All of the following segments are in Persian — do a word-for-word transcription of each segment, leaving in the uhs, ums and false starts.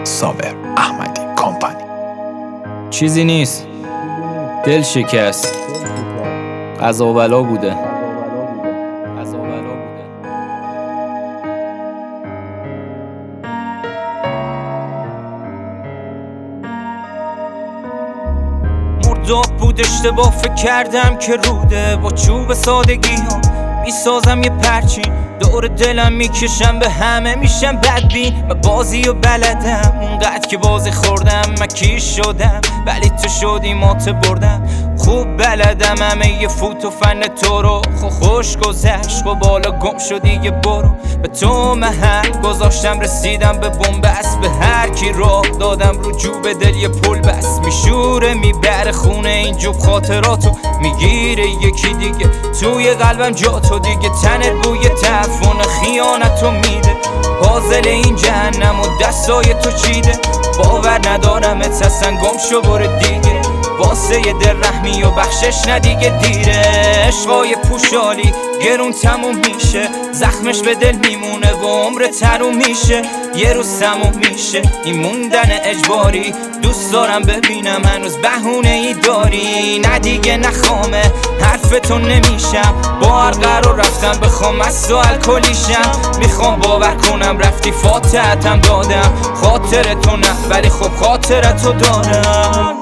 صابر احمدی کامپانی. چیزی نیست، دل شکست، قضا و بلا بوده. قضا و بلا بوده. مرداب بود اشتباه فکر کردم که روده، با چوب سادگی ها میسازم یه پرچین، دور دلم میکشم به همه میشم بدبین. من بازی و بلدم اونقدر که بازی خوردم، من کیش شدم ولی تو شدی مات بردم. خوب بلدم همه یه فوت و فن تو رو، خو خوش گذشت و بالا گم شدی یه برو. به تو محل گذاشتم رسیدم به بنبست، به هر کی راه دادم رو جوب دل یه پل بس. میشوره میبره خونه این جوب خاطراتو، میگیره یکی دیگه توی قلبم جا تو دیگه. تنت بوی تفون خیانتو میده، پازل این جهنم و دستای تو چیده. باور ندارم اتسن گم شو بر دیگه، واسه یه در رحمی و بخشش ندیگه دیره. عشقای پوشالی گرون تموم میشه، زخمش به دل میمونه و عمر تروم میشه. یه روز تموم میشه این موندن اجباری، دوست دارم ببینم هنوز بهونه ای داری. ندیگه نخوامه حرفتون نمیشم، با هر قرار رفتم بخوام از تو الکلیشم. میخوام باور کنم رفتی فاتحتم دادم، خاطرتو نه ولی خب خاطرتو دارم.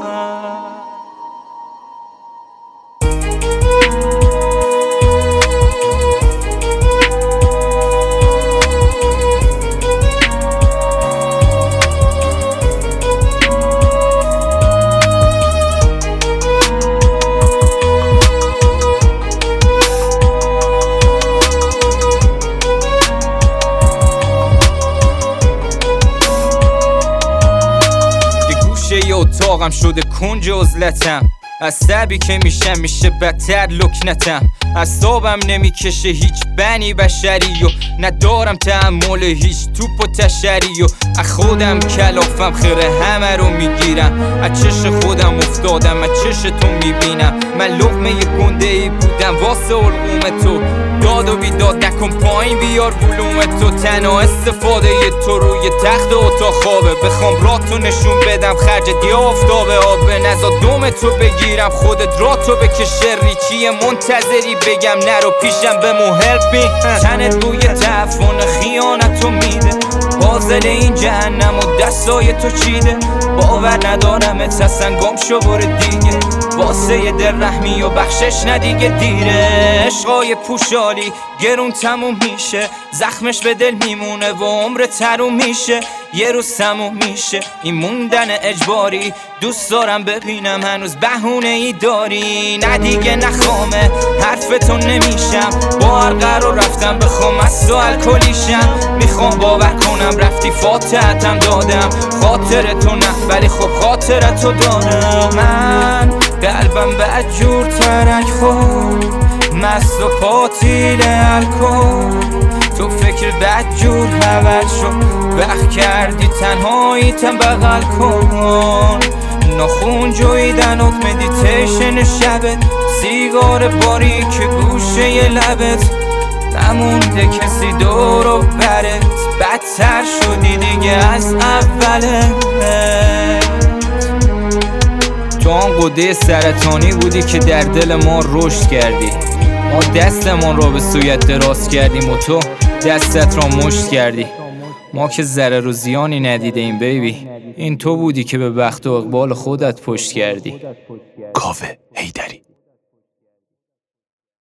یه اتاقم شده کنج عزلتم، از تبی که میشم میشه بدتر لکنتم. اعصابم نمیکشه هیچ بنی بشری و ندارم تحمل هیچ توپ و تشری. و از خودم کلافم خیره همه رو میگیرم، از چش خودم افتادم از چش تو میبینم. من لقمه یه گنده ای بودم واسه علقوم تو، داد و بیداد نکن پایین بیار بلوم تو. تنها استفاده ی تو روی تخت اتاق خوابه، بخوام راتو نشون بدم خرجت یا آفتاب آبه. نزا دوم تو بگیرم خودت راتو بکشه، ریچی منتظری بگم نرو پیشم به مو help me. تنت بوی تفون خیانتو میده، پازل این جهنم و دستای تو چیده. باور ندارم اتسن گم شو بر دیگه، واسه یه در رحمی و بخشش ندیگه دیره. عشقای پوشالی گرون تموم میشه، زخمش به دل میمونه و عمر تروم میشه. یه روز تموم میشه این موندن اجباری، دوست دارم ببینم هنوز بهونه ای داری. ندیگه نخوامه حرفتون نمیشم، با هر قرار رفتم بخوام از تو الکلیشم. میخوام باور کنم رفتی فاتحتم دادم، خاطرتو نه ولی خب خاطرتو دارم. من قلبم بدجور ترک خورد، مست و پاتیل الکل. تو فکر بدجور حوض شد، وقت کردی تنهاییتم بغل کن. ناخون جویدن ات مدیتیشن شبت، سیگار باریک گوشه ی لبت. نمونده کسی دور و برت، بدتر شدی دیگه از اولت. تو آن قده سرطانی بودی که در دل ما رشد کردی. ما دستمان را به سویت دراز کردیم و تو دستت را مشت کردی. ما که ضرر و زیانی ندیده ایم بیبی، این تو بودی که به بخت و اقبال خودت پشت کردی. کاوه حیدری.